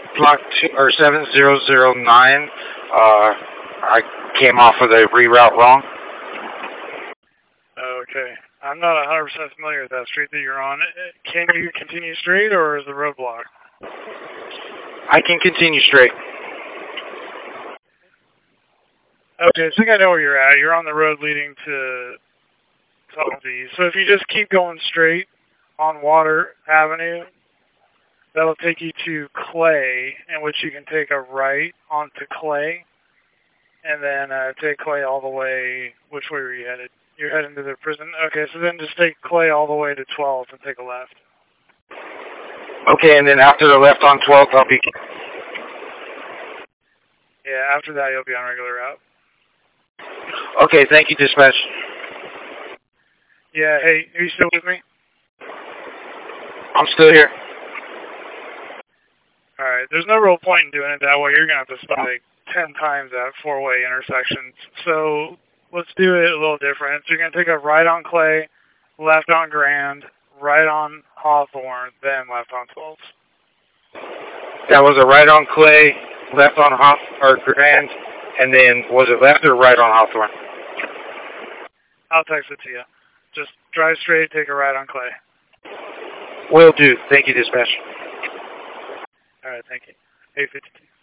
block 7009. I came off of the reroute wrong. Okay. I'm not 100% familiar with that street that you're on. Can you continue straight, or is the road blocked? I can continue straight. Okay, I think I know where you're at. You're on the road leading to Tulsi. So if you just keep going straight on Water Avenue, that'll take you to Clay, in which you can take a right onto Clay, and then take Clay all the way. Which way were you headed? You're heading to the prison? Okay, so then just take Clay all the way to 12th and take a left. Okay, and then after the left on 12th, I'll be... Yeah, after that, you'll be on regular route. Okay, thank you, dispatch. Yeah, hey, are you still with me? I'm still here. Alright, there's no real point in doing it that way. You're going to have to stop like 10 times at four-way intersections. So let's do it a little different. So you're going to take a right on Clay, left on Grand, right on Hawthorne, then left on 12th. That was a right on Clay, left on Grand, and then was it left or right on Hawthorne? I'll text it to you. Just drive straight, take a right on Clay. Will do. Thank you, dispatch. Alright, thank you. 852.